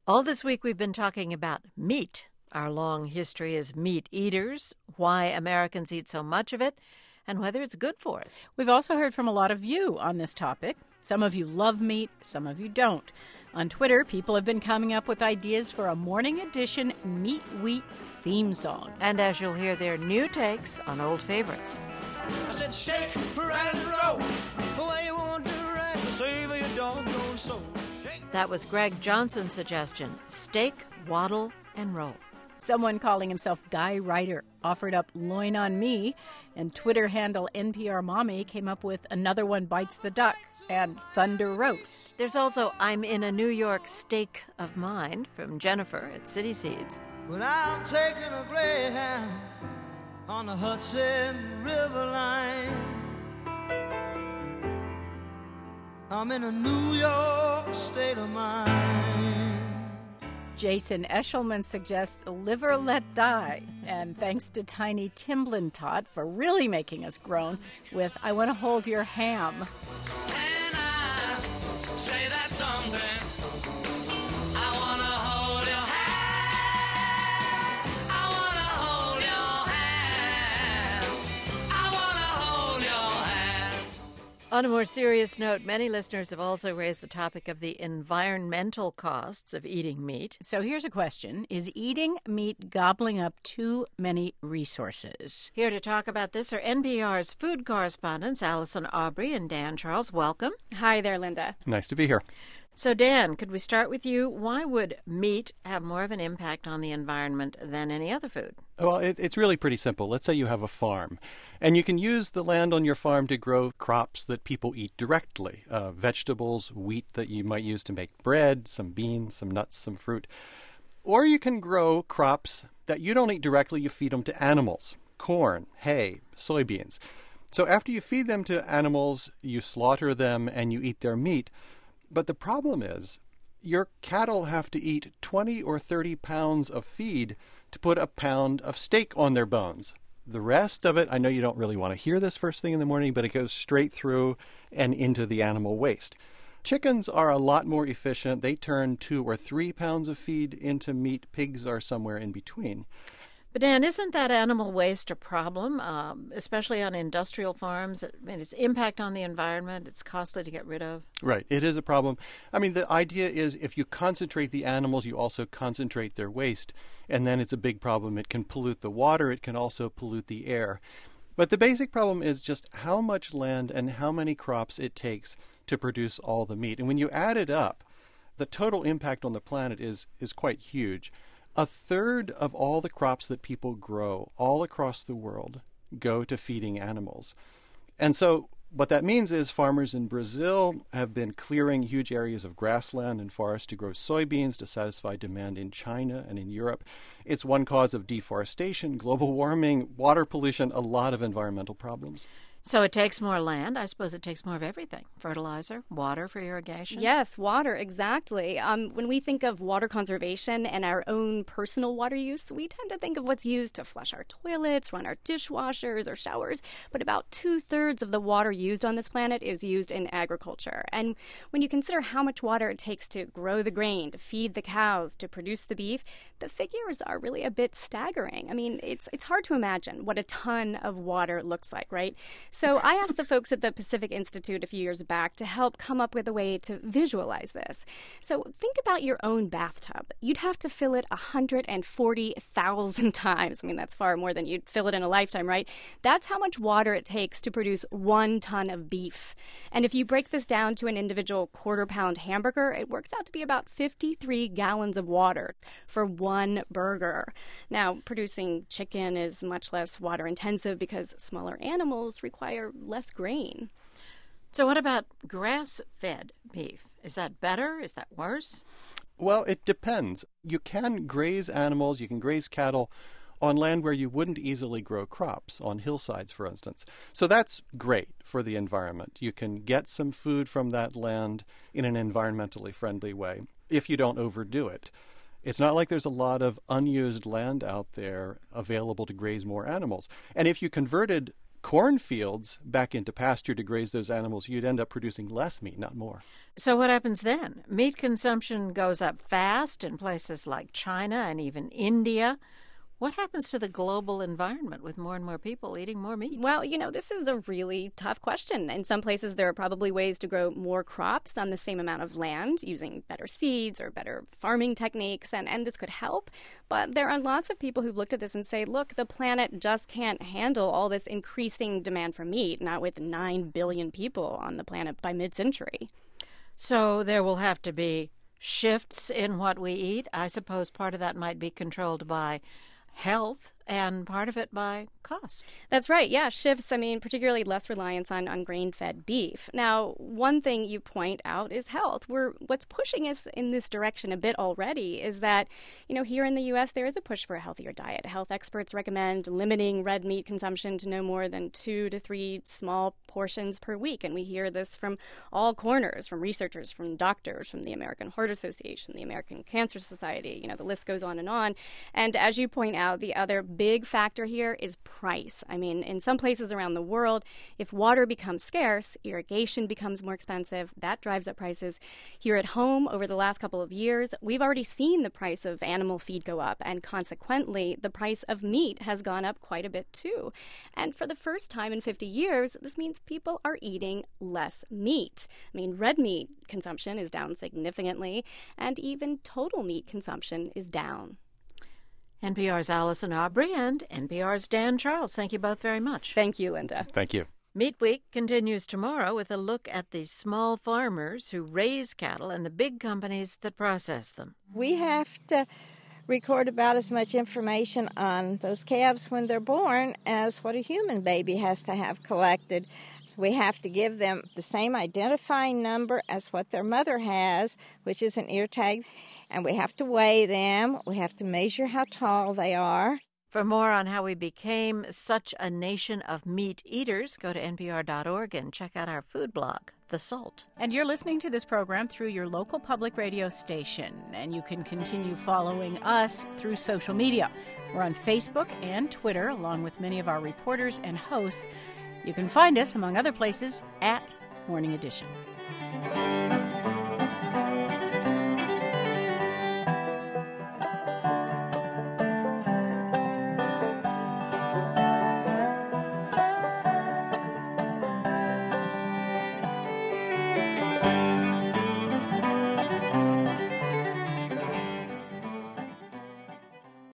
All this week we've been talking about meat, our long history as meat eaters, why Americans eat so much of it, and whether it's good for us. We've also heard from a lot of you on this topic. Some of you love meat, some of you don't. On Twitter, people have been coming up with ideas for a morning edition Meat Wheat theme song. And as you'll hear, their new takes on old favorites. I said shake, rattle, and roll. The way you want to rock, save your doggone soul. That was Greg Johnson's suggestion, steak, waddle, and roll. Someone calling himself Guy Ryder offered up loin on me, and Twitter handle NPR Mommy came up with Another One Bites the Duck and Thunder Roast. There's also I'm in a New York Steak of Mind from Jennifer at City Seeds. When I'm taking a Greyhound on the Hudson River line, I'm in a New York state of mind. Jason Eshelman suggests Live or Let Die. And thanks to Tiny Timblintot for really making us groan with I Want to Hold Your Ham. And I say that something. I want to hold your hand. I want to hold your hand. I want to hold your hand. On a more serious note, many listeners have also raised the topic of the environmental costs of eating meat. So here's a question. Is eating meat gobbling up too many resources? Here to talk about this are NPR's food correspondents Allison Aubrey and Dan Charles. Welcome. Hi there, Linda. Nice to be here. So, Dan, could we start with you? Why would meat have more of an impact on the environment than any other food? Well, it's really pretty simple. Let's say you have a farm, and you can use the land on your farm to grow crops that people eat directly, vegetables, wheat that you might use to make bread, some beans, some nuts, some fruit. Or you can grow crops that you don't eat directly, you feed them to animals, corn, hay, soybeans. So after you feed them to animals, you slaughter them and you eat their meat. But the problem is, your cattle have to eat 20 or 30 pounds of feed to put a pound of steak on their bones. The rest of it, I know you don't really want to hear this first thing in the morning, but it goes straight through and into the animal waste. Chickens are a lot more efficient. They turn 2 or 3 pounds of feed into meat. Pigs are somewhere in between. But, Dan, isn't that animal waste a problem, especially on industrial farms? I mean, its impact on the environment, it's costly to get rid of. Right. It is a problem. I mean, the idea is if you concentrate the animals, you also concentrate their waste, and then it's a big problem. It can pollute the water. It can also pollute the air. But the basic problem is just how much land and how many crops it takes to produce all the meat. And when you add it up, the total impact on the planet is quite huge. A third of all the crops that people grow all across the world go to feeding animals. And so what that means is farmers in Brazil have been clearing huge areas of grassland and forest to grow soybeans to satisfy demand in China and in Europe. It's one cause of deforestation, global warming, water pollution, a lot of environmental problems. So it takes more land. I suppose it takes more of everything. Fertilizer, water for irrigation. Yes, water, exactly. When we think of water conservation and our own personal water use, we tend to think of what's used to flush our toilets, run our dishwashers or showers. But about 2/3 of the water used on this planet is used in agriculture. And when you consider how much water it takes to grow the grain, to feed the cows, to produce the beef, the figures are really a bit staggering. I mean, it's hard to imagine what a ton of water looks like, right? So I asked the folks at the Pacific Institute a few years back to help come up with a way to visualize this. So think about your own bathtub. You'd have to fill it 140,000 times. I mean, that's far more than you'd fill it in a lifetime, right? That's how much water it takes to produce 1 ton of beef. And if you break this down to an individual quarter-pound hamburger, it works out to be about 53 gallons of water for one burger. Now, producing chicken is much less water-intensive because smaller animals require less grain. So what about grass-fed beef? Is that better? Is that worse? Well, it depends. You can graze animals, you can graze cattle on land where you wouldn't easily grow crops, on hillsides, for instance. So that's great for the environment. You can get some food from that land in an environmentally friendly way if you don't overdo it. It's not like there's a lot of unused land out there available to graze more animals. And if you converted cornfields back into pasture to graze those animals, you'd end up producing less meat, not more. So what happens then? Meat consumption goes up fast in places like China and even India. What happens to the global environment with more and more people eating more meat? Well, this is a really tough question. In some places, there are probably ways to grow more crops on the same amount of land using better seeds or better farming techniques, and this could help. But there are lots of people who've looked at this and say, look, the planet just can't handle all this increasing demand for meat, not with 9 billion people on the planet by mid-century. So there will have to be shifts in what we eat. I suppose part of that might be controlled by health and part of it by cost. That's right. Yeah, shifts, particularly less reliance on grain-fed beef. Now, one thing you point out is health. What's pushing us in this direction a bit already is that, here in the U.S., there is a push for a healthier diet. Health experts recommend limiting red meat consumption to no more than 2 to 3 small portions per week. And we hear this from all corners, from researchers, from doctors, from the American Heart Association, the American Cancer Society. The list goes on. And as you point out, the other big factor here is price. In some places around the world, if water becomes scarce, irrigation becomes more expensive. That drives up prices. Here at home, over the last couple of years, we've already seen the price of animal feed go up, and consequently, the price of meat has gone up quite a bit too. And for the first time in 50 years, this means people are eating less meat. Red meat consumption is down significantly, and even total meat consumption is down. NPR's Allison Aubrey and NPR's Dan Charles. Thank you both very much. Thank you, Linda. Thank you. Meat Week continues tomorrow with a look at the small farmers who raise cattle and the big companies that process them. We have to record about as much information on those calves when they're born as what a human baby has to have collected. We have to give them the same identifying number as what their mother has, which is an ear tag. And we have to weigh them. We have to measure how tall they are. For more on how we became such a nation of meat eaters, go to npr.org and check out our food blog, The Salt. And you're listening to this program through your local public radio station. And you can continue following us through social media. We're on Facebook and Twitter, along with many of our reporters and hosts. You can find us, among other places, at Morning Edition.